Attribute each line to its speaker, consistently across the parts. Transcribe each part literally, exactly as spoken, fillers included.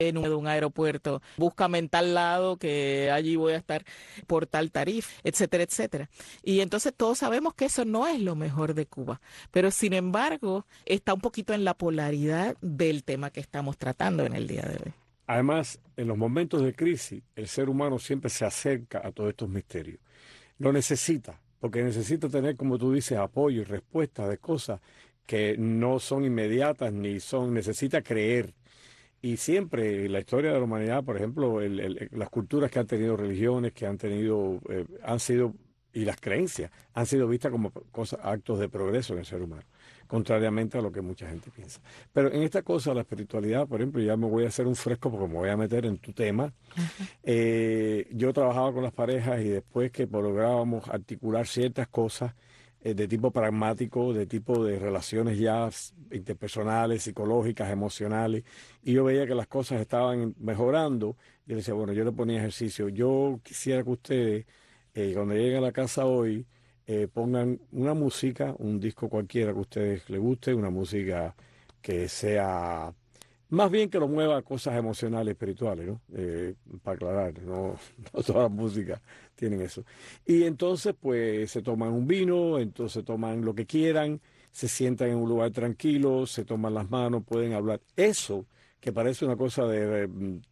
Speaker 1: en un, un aeropuerto, búscame en tal lado que allí voy a estar por tal tarifa, etcétera, etcétera. Y entonces todos sabemos que eso no es lo mejor de Cuba, pero sin embargo está un poquito en la polaridad del tema que estamos tratando en el día de hoy.
Speaker 2: Además, en los momentos de crisis, el ser humano siempre se acerca a todos estos misterios. Lo necesita, porque necesita tener, como tú dices, apoyo y respuesta de cosas que no son inmediatas ni son, necesita creer. Y siempre en la historia de la humanidad, por ejemplo, el- el- las culturas que han tenido religiones, que han tenido, eh, han sido, y las creencias, han sido vistas como cosas, actos de progreso en el ser humano, contrariamente a lo que mucha gente piensa. Pero en esta cosa, la espiritualidad, por ejemplo, ya me voy a hacer un fresco porque me voy a meter en tu tema.
Speaker 1: Ajá.
Speaker 2: Eh, yo trabajaba con las parejas y después que lográbamos articular ciertas cosas eh, de tipo pragmático, de tipo de relaciones ya s- interpersonales, psicológicas, emocionales, y yo veía que las cosas estaban mejorando, y le decía, bueno, yo le ponía ejercicio, yo quisiera que ustedes, eh, cuando lleguen a la casa hoy, eh, pongan una música, un disco cualquiera que a ustedes les guste, una música que sea más bien que lo mueva a cosas emocionales, espirituales, ¿no? Eh, para aclarar, no, no todas las músicas tienen eso. Y entonces, pues, se toman un vino, entonces toman lo que quieran, se sientan en un lugar tranquilo, se toman las manos, pueden hablar. Eso, que parece una cosa de,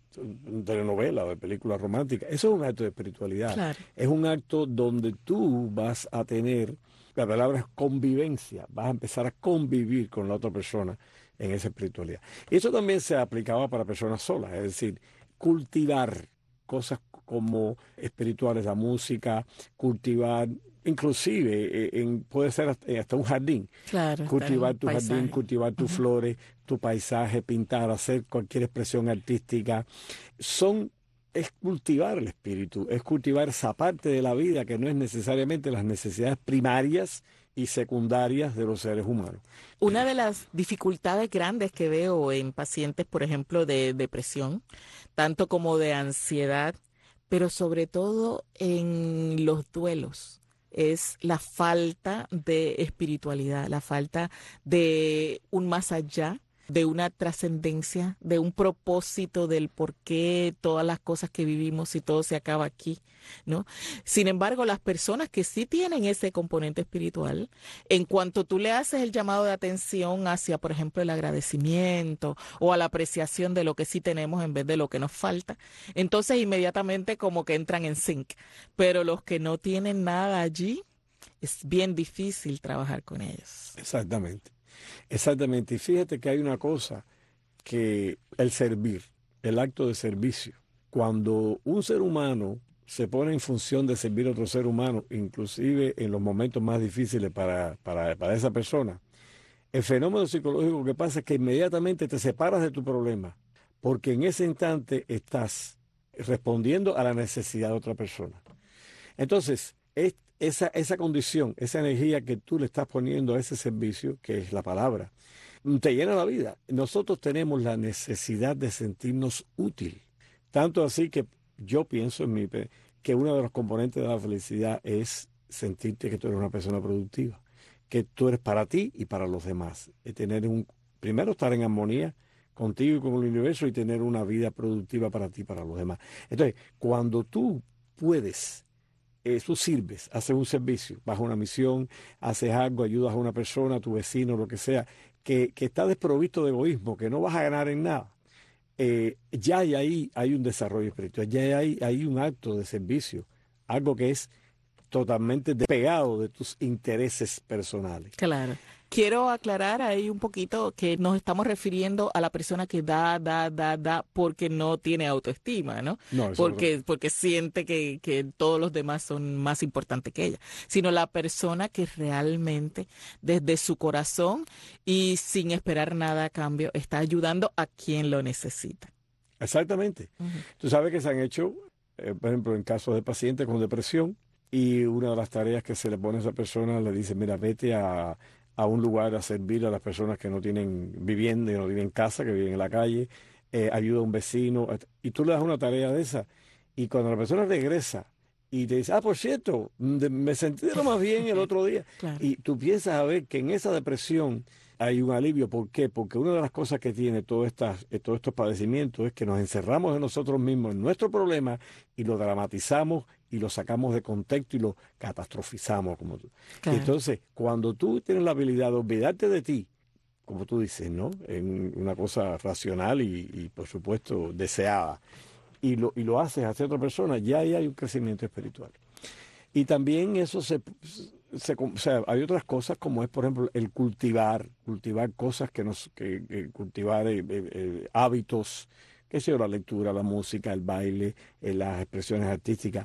Speaker 2: de telenovela o de película romántica, eso es un acto de espiritualidad.
Speaker 1: Claro.
Speaker 2: Es un acto donde tú vas a tener, la palabra es convivencia, vas a empezar a convivir con la otra persona en esa espiritualidad. Y eso también se aplicaba para personas solas, es decir, cultivar cosas como espirituales, la música, cultivar, inclusive eh, en, puede ser hasta, hasta un jardín,
Speaker 1: Claro, estar en
Speaker 2: cultivar
Speaker 1: un
Speaker 2: tu jardín,
Speaker 1: paisaje.
Speaker 2: cultivar tus
Speaker 1: Ujú.
Speaker 2: flores, tu paisaje, pintar, hacer cualquier expresión artística, son es cultivar el espíritu, es cultivar esa parte de la vida que no es necesariamente las necesidades primarias y secundarias de los seres humanos.
Speaker 1: Una de las dificultades grandes que veo en pacientes, por ejemplo, de depresión, tanto como de ansiedad, pero sobre todo en los duelos, es la falta de espiritualidad, la falta de un más allá, de una trascendencia, de un propósito del por qué todas las cosas que vivimos y todo se acaba aquí, ¿no? Sin embargo, las personas que sí tienen ese componente espiritual, en cuanto tú le haces el llamado de atención hacia, por ejemplo, el agradecimiento o a la apreciación de lo que sí tenemos en vez de lo que nos falta, entonces inmediatamente como que entran en sync. Pero los que no tienen nada allí, es bien difícil trabajar con ellos.
Speaker 2: Exactamente, exactamente. Y fíjate que hay una cosa que el servir, el acto de servicio, cuando un ser humano se pone en función de servir a otro ser humano, inclusive en los momentos más difíciles para, para, para esa persona, el fenómeno psicológico que pasa es que inmediatamente te separas de tu problema, porque en ese instante estás respondiendo a la necesidad de otra persona. Entonces, es, esa, esa condición, esa energía que tú le estás poniendo a ese servicio, que es la palabra, te llena la vida. Nosotros tenemos la necesidad de sentirnos útil. Tanto así que yo pienso en mi, pe- que uno de los componentes de la felicidad es sentirte que tú eres una persona productiva, que tú eres para ti y para los demás. Es tener un, primero estar en armonía contigo y con el universo y tener una vida productiva para ti y para los demás. Entonces, cuando tú puedes eh, tú sirves, haces un servicio, vas a una misión, haces algo, ayudas a una persona, a tu vecino, lo que sea, que, que está desprovisto de egoísmo, que no vas a ganar en nada, eh, ya hay ahí hay un desarrollo espiritual, ya hay, hay un acto de servicio, algo que es totalmente despegado de tus intereses personales.
Speaker 1: Claro. Quiero aclarar ahí un poquito que nos estamos refiriendo a la persona que da, da, da, da porque no tiene autoestima, ¿no?
Speaker 2: No, eso es otra
Speaker 1: Porque,
Speaker 2: cosa.
Speaker 1: porque siente que, que todos los demás son más importantes que ella, sino la persona que realmente desde su corazón y sin esperar nada a cambio está ayudando a quien lo necesita.
Speaker 2: Exactamente.
Speaker 1: Ujú.
Speaker 2: Tú sabes que se han hecho, eh, por ejemplo, en casos de pacientes con depresión, y una de las tareas que se le pone a esa persona le dice, mira, vete a, a un lugar a servir a las personas que no tienen vivienda, que no viven en casa, que viven en la calle, eh, ayuda a un vecino, et- y tú le das una tarea de esa, y cuando la persona regresa y te dice, ah, por cierto, mm, de- me sentí de lo más bien el otro día,
Speaker 1: Claro.
Speaker 2: y tú piensas a ver que en esa depresión hay un alivio. ¿Por qué? Porque una de las cosas que tiene todo estas, eh, todos estos padecimientos es que nos encerramos en nosotros mismos, en nuestro problema, y lo dramatizamos y lo sacamos de contexto y lo catastrofizamos. Como tú. Y
Speaker 1: Claro.
Speaker 2: entonces, cuando tú tienes la habilidad de olvidarte de ti, como tú dices, ¿no? En una cosa racional y, y, por supuesto, deseada, y lo, y lo haces hacia otra persona, ya ahí hay un crecimiento espiritual. Y también eso se, se, o sea, hay otras cosas como es, por ejemplo, el cultivar, cultivar cosas que nos, que, que cultivar eh, eh, eh, hábitos, qué sé yo, la lectura, la música, el baile, eh, las expresiones artísticas,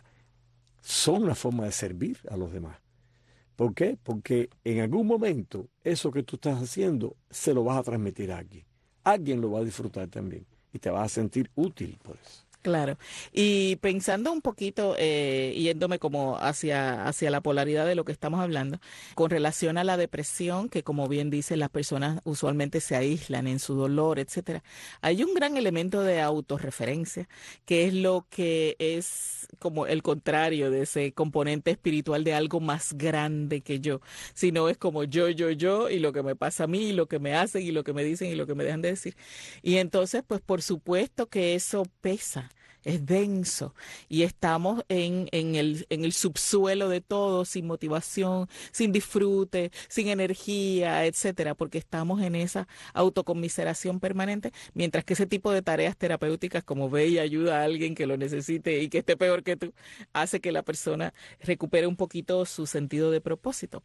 Speaker 2: son una forma de servir a los demás. ¿Por qué? Porque en algún momento eso que tú estás haciendo se lo vas a transmitir a alguien. Alguien lo va a disfrutar también y te vas a sentir útil por eso.
Speaker 1: Claro. Y pensando un poquito, eh, yéndome como hacia, hacia la polaridad de lo que estamos hablando, con relación a la depresión, que como bien dice, las personas usualmente se aíslan en su dolor, etcétera. Hay un gran elemento de autorreferencia, que es lo que es como el contrario de ese componente espiritual de algo más grande que yo, sino es como yo, yo, yo, y lo que me pasa a mí, y lo que me hacen, y lo que me dicen, y lo que me dejan de decir. Y entonces, pues por supuesto que eso pesa, es denso y estamos en, en el, en el subsuelo de todo, sin motivación, sin disfrute, sin energía, etcétera, porque estamos en esa autoconmiseración permanente, mientras que ese tipo de tareas terapéuticas como ve y ayuda a alguien que lo necesite y que esté peor que tú, hace que la persona recupere un poquito su sentido de propósito.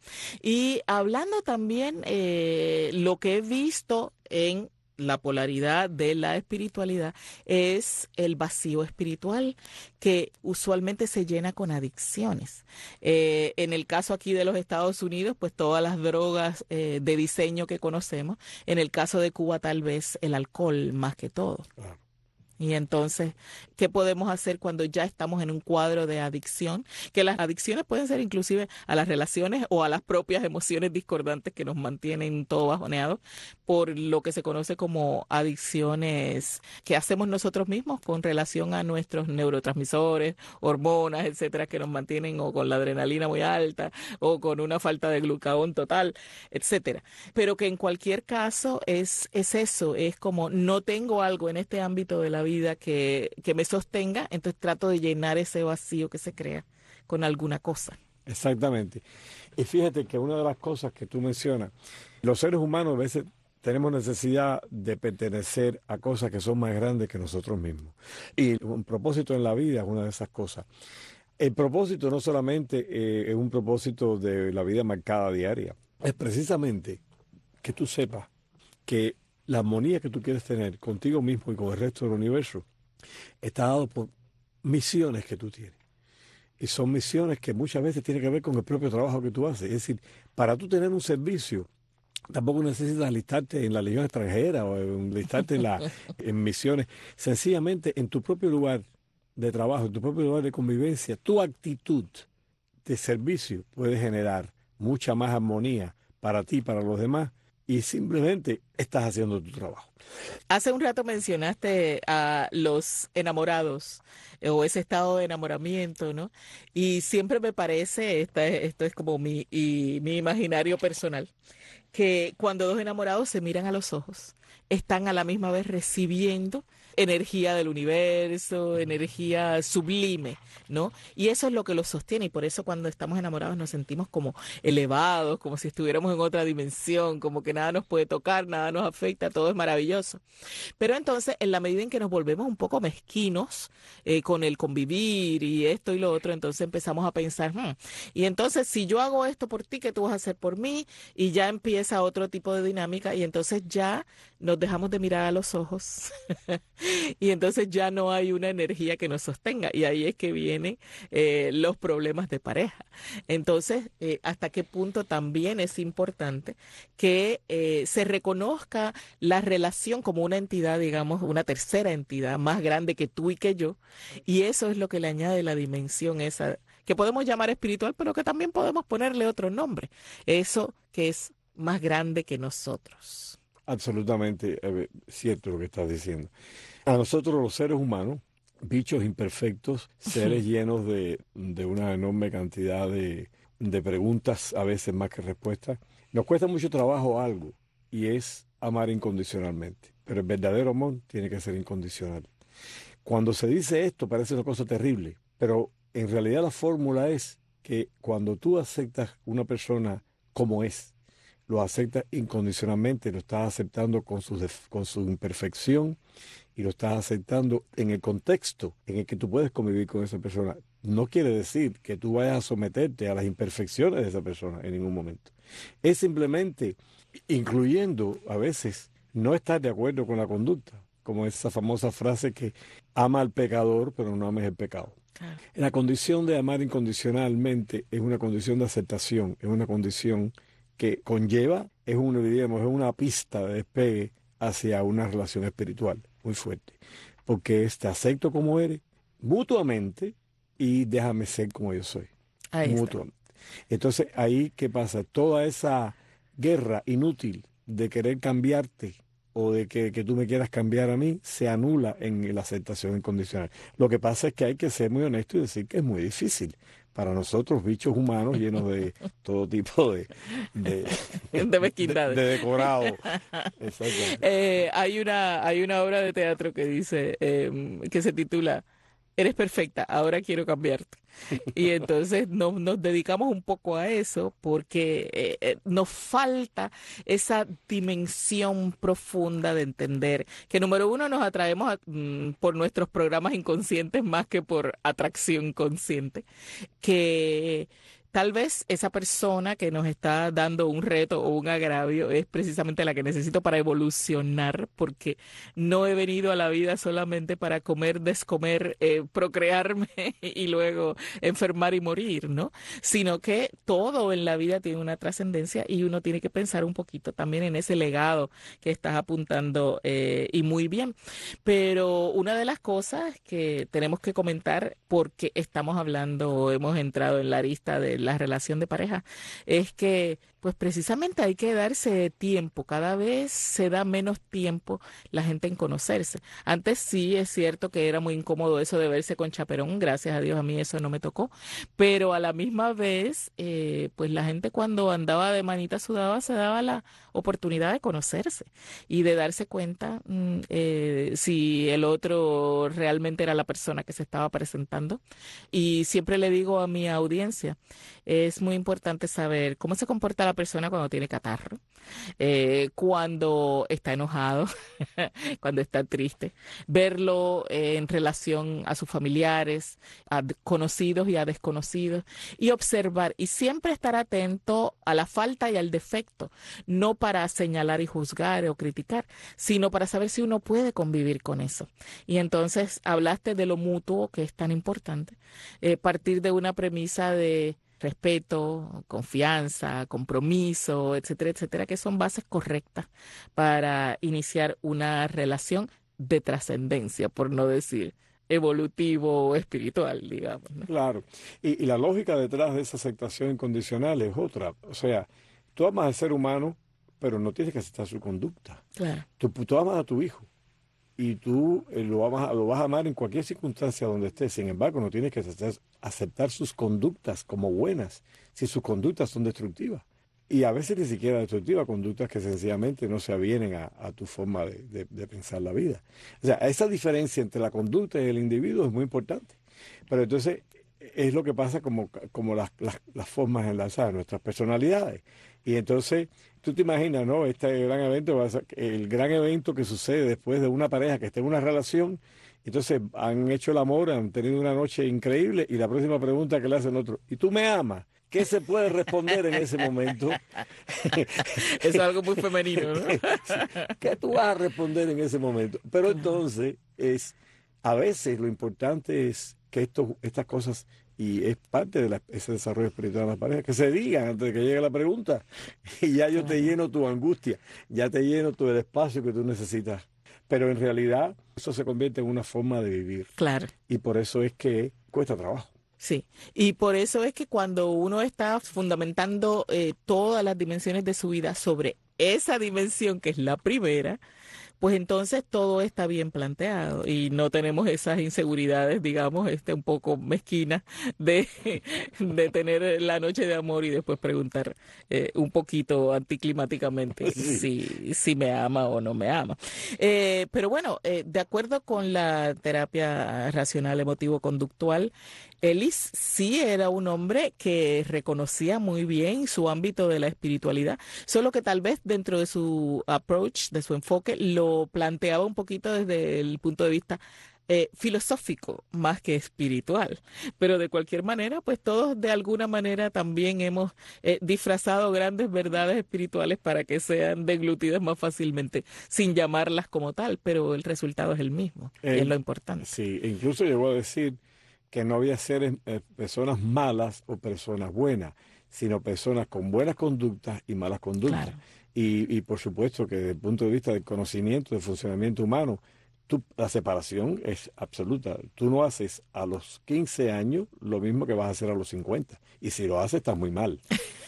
Speaker 1: Y hablando también eh, lo que he visto en la polaridad de la espiritualidad es el vacío espiritual que usualmente se llena con adicciones. Eh, en el caso aquí de los Estados Unidos, pues todas las drogas eh, de diseño que conocemos. En el caso de Cuba, tal vez el alcohol más que todo.
Speaker 2: Claro.
Speaker 1: Y entonces, ¿qué podemos hacer cuando ya estamos en un cuadro de adicción? Que las adicciones pueden ser inclusive a las relaciones o a las propias emociones discordantes que nos mantienen todo bajoneados por lo que se conoce como adicciones que hacemos nosotros mismos con relación a nuestros neurotransmisores, hormonas, etcétera, que nos mantienen o con la adrenalina muy alta o con una falta de glucagón total, etcétera. Pero que en cualquier caso es, es eso, es como no tengo algo en este ámbito de la vida vida que, que me sostenga, entonces trato de llenar ese vacío que se crea con alguna cosa.
Speaker 2: Exactamente. Y fíjate que una de las cosas que tú mencionas, los seres humanos a veces tenemos necesidad de pertenecer a cosas que son más grandes que nosotros mismos. Y un propósito en la vida es una de esas cosas. El propósito no solamente eh, es un propósito de la vida marcada diaria, es precisamente que tú sepas que la armonía que tú quieres tener contigo mismo y con el resto del universo está dado por misiones que tú tienes. Y son misiones que muchas veces tienen que ver con el propio trabajo que tú haces. Es decir, para tú tener un servicio, tampoco necesitas alistarte en la Legión extranjera o alistarte en, la, en misiones. Sencillamente, en tu propio lugar de trabajo, en tu propio lugar de convivencia, tu actitud de servicio puede generar mucha más armonía para ti y para los demás. Y simplemente estás haciendo tu trabajo.
Speaker 1: Hace un rato mencionaste a los enamorados eh, o ese estado de enamoramiento, ¿no? Y siempre me parece, esta, esto es como mi, y, mi imaginario personal, que cuando dos enamorados se miran a los ojos, están a la misma vez recibiendo energía del universo, energía sublime, ¿no? Y eso es lo que los sostiene y por eso cuando estamos enamorados nos sentimos como elevados, como si estuviéramos en otra dimensión, como que nada nos puede tocar, nada nos afecta, todo es maravilloso. Pero entonces, en la medida en que nos volvemos un poco mezquinos eh, con el convivir y esto y lo otro, entonces empezamos a pensar, hmm, y entonces si yo hago esto por ti, ¿qué tú vas a hacer por mí? Y ya empieza otro tipo de dinámica y entonces ya nos dejamos de mirar a los ojos y entonces ya no hay una energía que nos sostenga y ahí es que vienen eh, los problemas de pareja. Entonces, eh, ¿hasta qué punto también es importante que eh, se reconozca la relación como una entidad, digamos, una tercera entidad más grande que tú y que yo? Y eso es lo que le añade la dimensión esa, que podemos llamar espiritual, pero que también podemos ponerle otro nombre. Eso que es más grande que nosotros.
Speaker 2: Absolutamente eh, cierto lo que estás diciendo. A nosotros los seres humanos, bichos imperfectos, seres llenos de, de una enorme cantidad de, de preguntas, a veces más que respuestas, nos cuesta mucho trabajo algo, y es amar incondicionalmente. Pero el verdadero amor tiene que ser incondicional. Cuando se dice esto parece una cosa terrible, pero en realidad la fórmula es que cuando tú aceptas una persona como es, lo aceptas incondicionalmente, lo estás aceptando con su, def- con su imperfección y lo estás aceptando en el contexto en el que tú puedes convivir con esa persona. No quiere decir que tú vayas a someterte a las imperfecciones de esa persona en ningún momento. Es simplemente incluyendo a veces no estar de acuerdo con la conducta, como esa famosa frase que ama al pecador, pero no ames el pecado.
Speaker 1: Claro.
Speaker 2: La condición de amar incondicionalmente es una condición de aceptación, es una condición que conlleva, es, un, diríamos, es una pista de despegue hacia una relación espiritual muy fuerte, porque es te acepto como eres mutuamente y déjame ser como yo soy,
Speaker 1: Ahí está.
Speaker 2: mutuamente. Entonces ahí, ¿qué pasa? Toda esa guerra inútil de querer cambiarte o de que, que tú me quieras cambiar a mí, se anula en la aceptación incondicional. Lo que pasa es que hay que ser muy honesto y decir que es muy difícil para nosotros, bichos humanos llenos de todo tipo de, de,
Speaker 1: De
Speaker 2: de,
Speaker 1: mezquindades.
Speaker 2: de decorado. Exactamente.
Speaker 1: Eh, hay una, hay una obra de teatro que dice, em, que se titula Eres perfecta, ahora quiero cambiarte. Y entonces nos, nos dedicamos un poco a eso porque eh, eh, nos falta esa dimensión profunda de entender que número uno nos atraemos a- mm, por nuestros programas inconscientes más que por atracción consciente, que tal vez esa persona que nos está dando un reto o un agravio es precisamente la que necesito para evolucionar, porque no he venido a la vida solamente para comer, descomer, eh, procrearme y luego enfermar y morir, ¿no? Sino que todo en la vida tiene una trascendencia y uno tiene que pensar un poquito también en ese legado que estás apuntando, eh, y muy bien. Pero una de las cosas que tenemos que comentar, porque estamos hablando, hemos entrado en la arista de la relación de pareja, es que pues precisamente hay que darse tiempo. Cada vez se da menos tiempo la gente en conocerse. Antes sí es cierto que era muy incómodo eso de verse con chaperón. Gracias a Dios a mí eso no me tocó. Pero a la misma vez, eh, pues la gente cuando andaba de manita sudada se daba la oportunidad de conocerse y de darse cuenta, mm, eh, si el otro realmente era la persona que se estaba presentando. Y siempre le digo a mi audiencia, es muy importante saber cómo se comporta la persona cuando tiene catarro, eh, cuando está enojado, cuando está triste, verlo eh, en relación a sus familiares, a d- conocidos y a desconocidos, y observar y siempre estar atento a la falta y al defecto, no para señalar y juzgar o criticar, sino para saber si uno puede convivir con eso. Y entonces hablaste de lo mutuo, que es tan importante, eh, partir de una premisa de respeto, confianza, compromiso, etcétera, etcétera, que son bases correctas para iniciar una relación de trascendencia, por no decir evolutivo o espiritual, digamos, ¿no?
Speaker 2: Claro. Y, y la lógica detrás de esa aceptación incondicional es otra. O sea, tú amas al ser humano, pero no tienes que aceptar su conducta.
Speaker 1: Claro,
Speaker 2: Tú, tú amas a tu hijo y tú eh, lo amas, lo vas a amar en cualquier circunstancia donde estés. Sin embargo, no tienes que aceptar, aceptar sus conductas como buenas si sus conductas son destructivas. Y a veces ni siquiera destructivas, conductas que sencillamente no se avienen a, a tu forma de, de- de pensar la vida. O sea, esa diferencia entre la conducta y el individuo es muy importante. Pero entonces es lo que pasa como, como las, las, las formas enlazadas, nuestras personalidades. Y entonces tú te imaginas, ¿no? Este gran evento, va a ser el gran evento que sucede después de una pareja que está en una relación. Entonces han hecho el amor, han tenido una noche increíble y la próxima pregunta que le hacen otro, ¿y tú me amas? ¿Qué se puede responder en ese momento?
Speaker 1: eso es algo muy femenino, ¿no?
Speaker 2: Sí, ¿qué tú vas a responder en ese momento? Pero
Speaker 1: Claro,
Speaker 2: entonces es, a veces lo importante es que esto, estas cosas, y es parte de la- ese desarrollo espiritual de la pareja, que se digan antes de que llegue la pregunta. Y ya yo te
Speaker 1: claro,
Speaker 2: lleno tu angustia, ya te lleno todo el espacio que tú necesitas. Pero en realidad eso se convierte en una forma de vivir.
Speaker 1: claro.
Speaker 2: Y por eso es que cuesta trabajo.
Speaker 1: Sí, y por eso es que cuando uno está fundamentando, eh, todas las dimensiones de su vida sobre esa dimensión que es la primera, pues entonces todo está bien planteado y no tenemos esas inseguridades, digamos, este un poco mezquinas de, de tener la noche de amor y después preguntar eh, un poquito anticlimáticamente
Speaker 2: Sí.
Speaker 1: si, si me ama o no me ama. Eh, pero bueno, eh, de acuerdo con la terapia racional emotivo-conductual, Ellis sí era un hombre que reconocía muy bien su ámbito de la espiritualidad, solo que tal vez dentro de su approach, de su enfoque, lo planteaba un poquito desde el punto de vista eh, filosófico más que espiritual. Pero de cualquier manera, pues todos de alguna manera también hemos eh, disfrazado grandes verdades espirituales para que sean deglutidas más fácilmente, sin llamarlas como tal, pero el resultado es el mismo, que es
Speaker 2: Eh,
Speaker 1: lo importante.
Speaker 2: sí, incluso llegó a decir que no había seres, eh, personas malas o personas buenas, sino personas con buenas conductas y malas conductas.
Speaker 1: Claro.
Speaker 2: Y, y por supuesto que desde el punto de vista del conocimiento, del funcionamiento humano, tú- la separación es absoluta. Tú no haces a los quince años lo mismo que vas a hacer a los cincuenta. Y si lo haces, estás muy mal.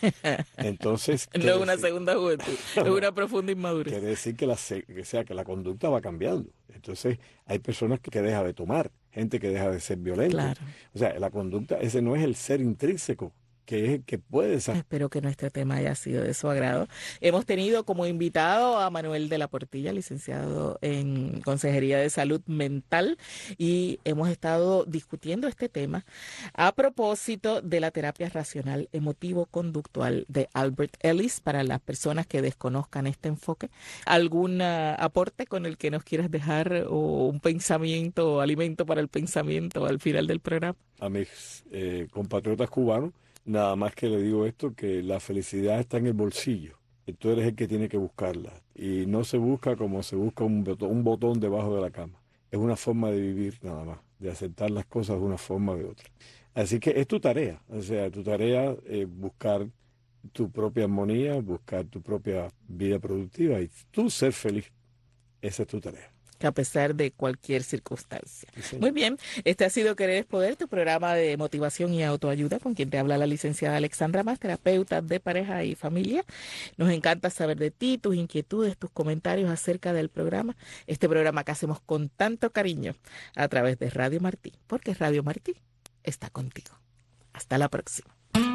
Speaker 2: Entonces,
Speaker 1: No
Speaker 2: quiere
Speaker 1: es una
Speaker 2: decir,
Speaker 1: segunda juventud, es
Speaker 2: no,
Speaker 1: una profunda inmadurez.
Speaker 2: quiere decir que la, se- que sea, que la conducta va cambiando. Entonces, hay personas que, que deja de tomar, gente que deja de ser violento.
Speaker 1: Claro.
Speaker 2: O sea, la conducta, ese no es el ser intrínseco, que es el que puede ser.
Speaker 1: Espero que nuestro tema haya sido de su agrado. Hemos tenido como invitado a Manuel de la Portilla, licenciado en Consejería de Salud Mental, y hemos estado discutiendo este tema a propósito de la terapia racional emotivo-conductual de Albert Ellis. Para las personas que desconozcan este enfoque, ¿algún uh, aporte con el que nos quieras dejar o un pensamiento o alimento para el pensamiento al final del programa?
Speaker 2: A mis eh, compatriotas cubanos, nada más que le digo esto, que la felicidad está en el bolsillo. Y tú eres el que tiene que buscarla. Y no se busca como se busca un botón, un botón debajo de la cama. Es una forma de vivir nada más, de aceptar las cosas de una forma o de otra. Así que es tu tarea, o sea, tu tarea es buscar tu propia armonía, buscar tu propia vida productiva y tú ser feliz. Esa es tu tarea.
Speaker 1: A pesar de cualquier circunstancia.
Speaker 2: Sí, señor.
Speaker 1: Muy bien, este ha sido Querer es Poder, tu programa de motivación y autoayuda, con quien te habla la licenciada Alexandra Más, terapeuta de pareja y familia. Nos encanta saber de ti, tus inquietudes, tus comentarios acerca del programa. Este programa que hacemos con tanto cariño a través de Radio Martí, porque Radio Martí está contigo. Hasta la próxima.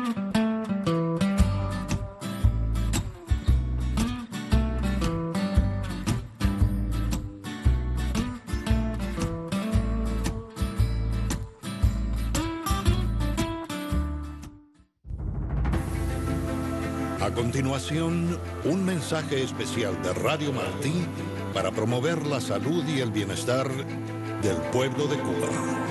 Speaker 3: A continuación, un mensaje especial de Radio Martí para promover la salud y el bienestar del pueblo de Cuba.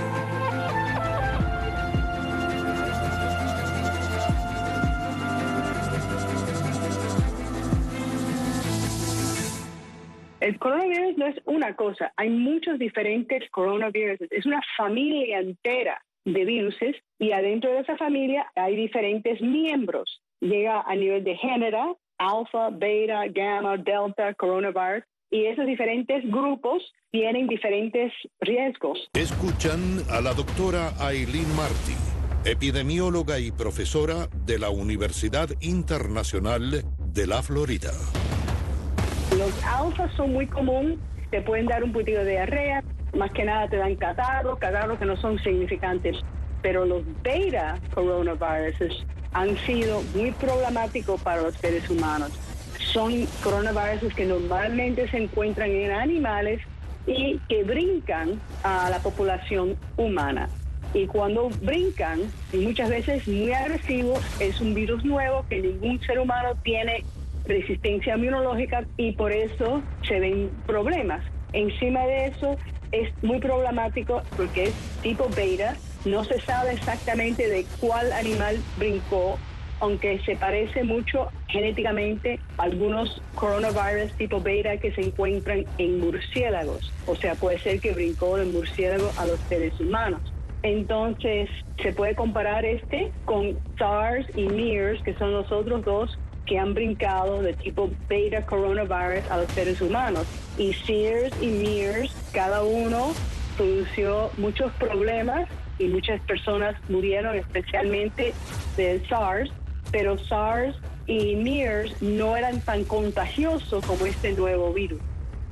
Speaker 4: El coronavirus no es una cosa, hay muchos diferentes coronavirus, es una familia entera de viruses y adentro de esa familia hay diferentes miembros. Llega a nivel de género, alfa, beta, gamma, delta, coronavirus, y esos diferentes grupos tienen diferentes riesgos.
Speaker 3: Escuchan a la doctora Aileen Martí, epidemióloga y profesora de la Universidad Internacional de la Florida.
Speaker 4: Los alfas son muy comunes, te pueden dar un poquito de diarrea, más que nada te dan catarros, catarros que no son significantes, pero los beta coronaviruses han sido muy problemáticos para los seres humanos. Son coronaviruses que normalmente se encuentran en animales y que brincan a la población humana. Y cuando brincan, muchas veces muy agresivos, es un virus nuevo que ningún ser humano tiene resistencia inmunológica y por eso se ven problemas. Encima de eso es muy problemático porque es tipo beta, no se sabe exactamente de cuál animal brincó, aunque se parece mucho genéticamente a algunos coronavirus tipo beta que se encuentran en murciélagos. O sea, puede ser que brincó del murciélago a los seres humanos. Entonces, se puede comparar este con SARS y MERS, que son los otros dos que han brincado de tipo beta coronavirus a los seres humanos. Y SARS y MERS, cada uno produjo muchos problemas y muchas personas murieron, especialmente de SARS, pero SARS y MERS no eran tan contagiosos como este nuevo virus.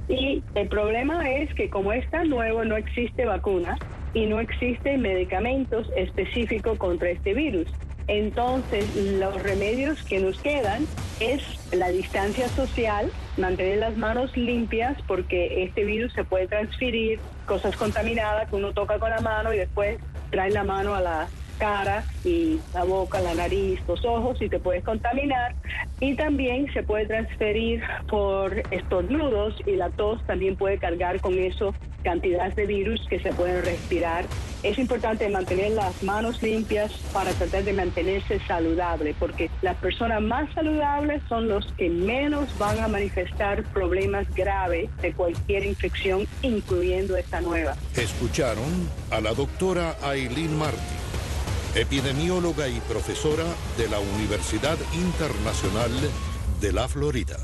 Speaker 4: Y el problema es que como es tan nuevo, no existe vacuna y no existen medicamentos específicos contra este virus. Entonces, los remedios que nos quedan es la distancia social, mantener las manos limpias, porque este virus se puede transferir, cosas contaminadas que uno toca con la mano y después trae la mano a la cara y la boca, la nariz, los ojos y te puedes contaminar. Y también se puede transferir por estornudos y la tos también puede cargar con eso cantidades de virus que se pueden respirar. Es importante mantener las manos limpias para tratar de mantenerse saludable, porque las personas más saludables son los que menos van a manifestar problemas graves de cualquier infección, incluyendo esta nueva.
Speaker 3: Escucharon a la doctora Aileen Martí, epidemióloga y profesora de la Universidad Internacional de la Florida.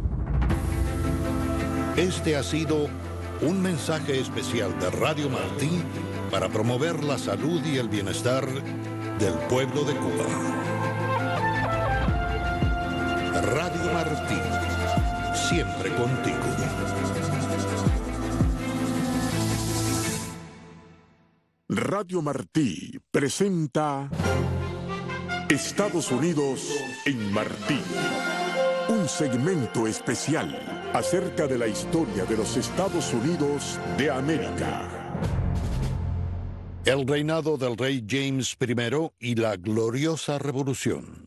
Speaker 3: Este ha sido un mensaje especial de Radio Martí para promover la salud y el bienestar del pueblo de Cuba. Radio Martí, siempre contigo.
Speaker 5: Radio Martí presenta Estados Unidos en Martí, un segmento especial acerca de la historia de los Estados Unidos de América.
Speaker 3: El reinado del rey James primero y la gloriosa revolución.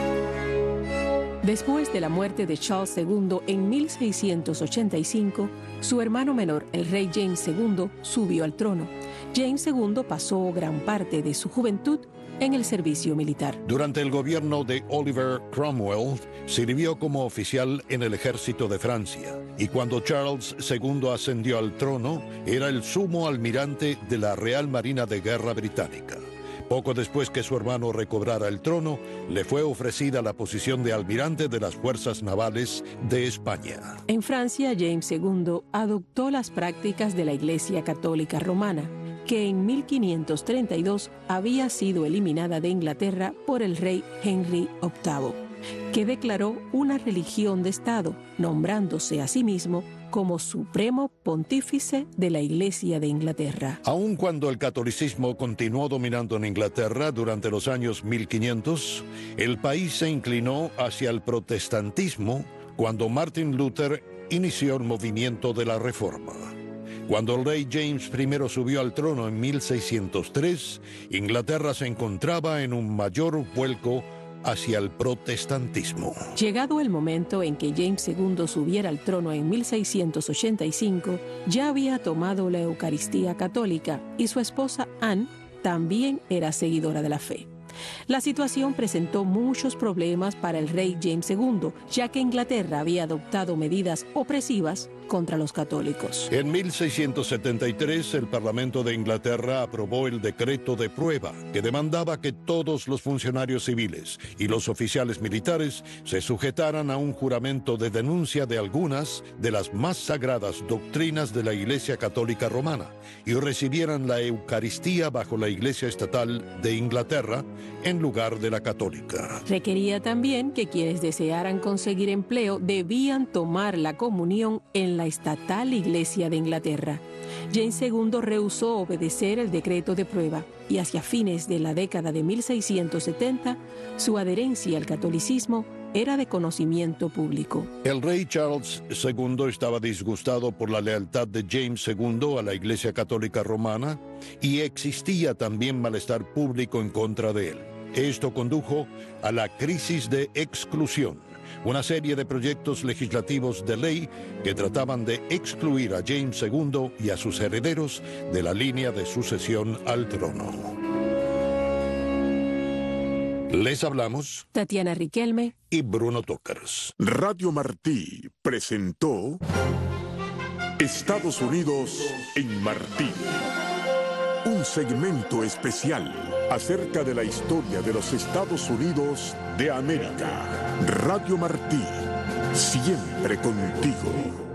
Speaker 6: Después de la muerte de Charles segundo en mil seiscientos ochenta y cinco, su hermano menor, el rey James segundo, subió al trono. James segundo pasó gran parte de su juventud en el servicio militar.
Speaker 3: Durante el gobierno de Oliver Cromwell, sirvió como oficial en el ejército de Francia. Y cuando Charles segundo ascendió al trono, era el sumo almirante de la Real Marina de Guerra Británica. Poco después que su hermano recobrara el trono, le fue ofrecida la posición de almirante de las Fuerzas Navales de España.
Speaker 6: En Francia, James segundo adoptó las prácticas de la Iglesia Católica Romana, que en mil quinientos treinta y dos había sido eliminada de Inglaterra por el rey Henry octavo, que declaró una religión de Estado, nombrándose a sí mismo como Supremo Pontífice de la Iglesia de Inglaterra.
Speaker 3: Aun cuando el catolicismo continuó dominando en Inglaterra durante los años mil quinientos, el país se inclinó hacia el protestantismo cuando Martin Luther inició el movimiento de la Reforma. Cuando el rey James primero subió al trono en mil seiscientos tres, Inglaterra se encontraba en un mayor vuelco hacia el protestantismo.
Speaker 6: Llegado el momento en que James segundo subiera al trono en mil seiscientos ochenta y cinco, ya había tomado la Eucaristía católica y su esposa Anne también era seguidora de la fe. La situación presentó muchos problemas para el rey James segundo, ya que Inglaterra había adoptado medidas opresivas contra los católicos.
Speaker 3: En mil seiscientos setenta y tres, el Parlamento de Inglaterra aprobó el decreto de prueba que demandaba que todos los funcionarios civiles y los oficiales militares se sujetaran a un juramento de denuncia de algunas de las más sagradas doctrinas de la Iglesia Católica Romana y recibieran la Eucaristía bajo la Iglesia Estatal de Inglaterra en lugar de la católica.
Speaker 6: Requería también que quienes desearan conseguir empleo debían tomar la comunión en la estatal Iglesia de Inglaterra. James segundo rehusó obedecer el decreto de prueba y hacia fines de la década de mil seiscientos setenta, su adherencia al catolicismo era de conocimiento público.
Speaker 3: El rey Charles segundo estaba disgustado por la lealtad de James segundo a la Iglesia Católica Romana y existía también malestar público en contra de él. Esto condujo a la crisis de exclusión, una serie de proyectos legislativos de ley que trataban de excluir a James segundo y a sus herederos de la línea de sucesión al trono. Les hablamos
Speaker 6: Tatiana Riquelme
Speaker 3: y Bruno Tokers.
Speaker 5: Radio Martí presentó Estados Unidos en Martí, un segmento especial acerca de la historia de los Estados Unidos de América. Radio Martí, siempre contigo.